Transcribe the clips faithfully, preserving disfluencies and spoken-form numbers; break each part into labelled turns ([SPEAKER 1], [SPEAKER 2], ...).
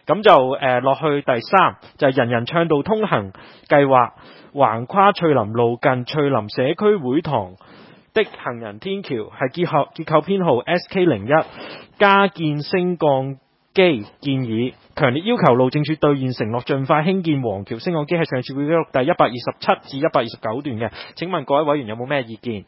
[SPEAKER 1] 咁就誒落、呃、去第三就係、是、人人暢道通行計劃，橫跨翠林路近翠林社區會堂的行人天橋，係結合結構編號 S K 零一，加建升降機建議，強烈要求路政署兌現承諾，盡快興建黃橋升降機，係上次會記錄第一百二十七至一百二十九段嘅。請問各位委員有冇咩意見？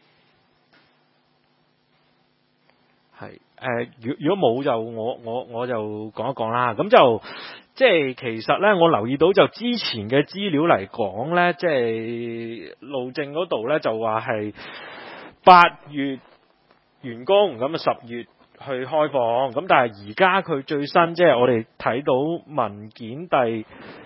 [SPEAKER 1] 係誒，如如果冇就我我我就講一講啦。咁就即係其實咧，我留意到就之前嘅資料嚟講咧，即係路政嗰度咧就話係八月完工，咁啊十月去開放。咁但係而家佢最新即係我哋睇到文件第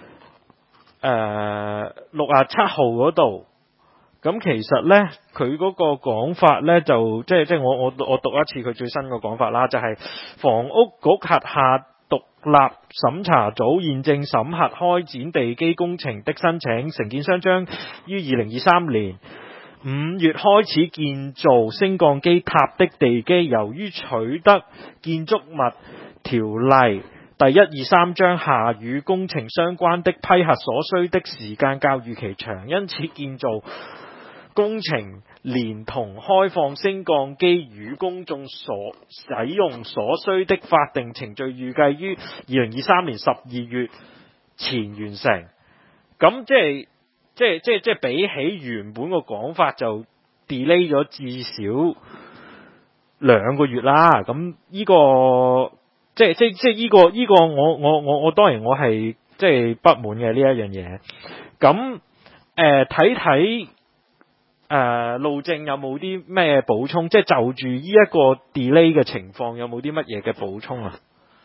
[SPEAKER 1] 誒六啊七號嗰度。咁其實咧，佢嗰個講法咧，就即係即係我我我讀一次佢最新嘅講法啦，就係、是、房屋局轄下獨立審查組現正審核開展地基工程的申請，承建商將於二零二三年五月開始建造升降機塔的地基，由於取得建築物條例第一二三章下與工程相關的批核所需的時間較預期長，因此建造工程連同開放升降機與公眾所使用所需的法定程序，預計於二零二三年十二月前完成。咁即係即係即係即係比起原本個講法就 delay 咗至少兩個月啦。咁呢個即係即係即係呢個呢個我我我我當然我係即係不滿嘅呢一樣嘢。咁誒睇睇。誒、呃，路政有冇啲咩補充？即係就住呢一個 delay 嘅情況，有冇啲乜嘢嘅補充啊？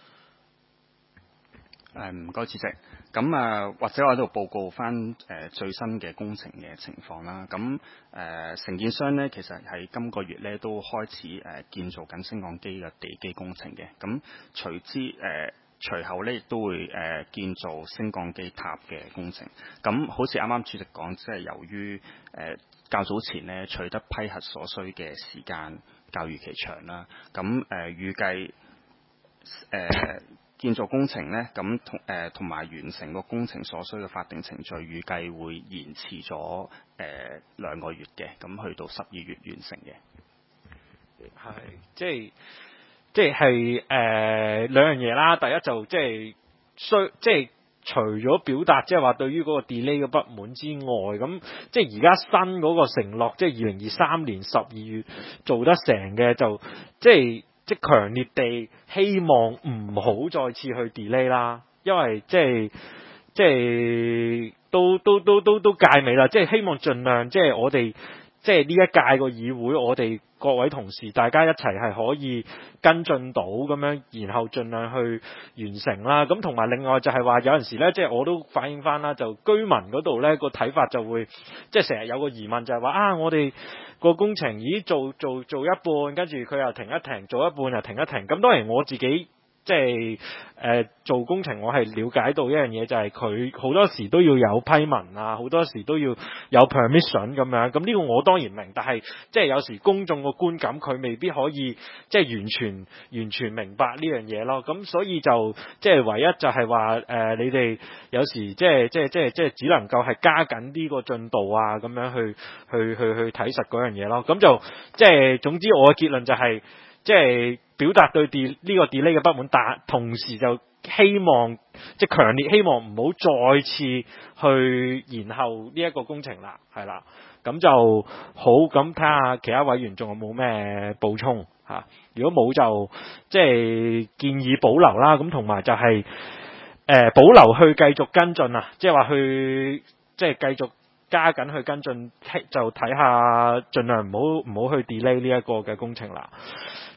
[SPEAKER 2] 誒，唔該，主席。咁啊，或者我喺度報告翻誒、呃、最新嘅工程嘅情況啦。咁誒，承、呃、建商咧，其實喺今個月咧都開始誒、呃、建造緊升降機嘅地基工程嘅。咁隨之誒。呃隨後咧亦都會誒、呃、建造升降機塔嘅工程。咁好似啱啱主席講，即係由於誒、呃、較早前咧取得批核所需嘅時間較預期長啦。咁誒、呃、預計誒、呃、建造工程咧，咁同誒同埋完成個工程所需嘅法定程序，預計會延遲咗誒兩個月嘅，咁去到十二月完成嘅。
[SPEAKER 1] 係，即係。即係誒兩樣嘢啦，第一就即係需即係除咗表達即係話對於嗰個 delay 嘅不滿之外，咁即係而家新嗰個承諾，即係二零二三年十二月做得成嘅，就即係即係強烈地希望唔好再次去 delay 啦，因為即係即係都都都都都屆尾啦，即係希望盡量即係我哋即係呢一屆個議會，我哋各位同事大家一齊係可以跟進到咁樣，然後盡量去完成啦。咁同埋另外就係話有陣時咧，即係我都反映翻啦，就居民嗰度咧個睇法就會即係成日有個疑問就係話啊，我哋個工程咦做做做一半，跟住佢又停一停，做一半又停一停。咁當然我自己。即係誒、呃、做工程，我係了解到一樣嘢，就係佢好多時都要有批文啊，好多時都要有 permission 咁樣。咁呢個我當然明，但係即係有時公眾個觀感，佢未必可以即係完全完全明白呢樣嘢咯。咁所以就即係唯一就係話誒，你哋有時即係即係即係即係只能夠係加緊呢個進度啊，咁樣去去去去睇實嗰樣嘢咯。咁就即係總之，我嘅結論就係、是。即係表達對 delay 呢個 delay 嘅不滿，但同時就希望即係強烈希望唔好再次去延後呢一個工程啦，係啦，咁就好。咁睇下其他委員仲有冇咩補充嚇？如果冇就即係建議保留啦。咁同埋就係、是、誒、呃、保留去繼續跟進啊，即係話去即係繼續加緊去跟進，就睇下盡量唔好唔好去 delay 呢一個嘅工程啦。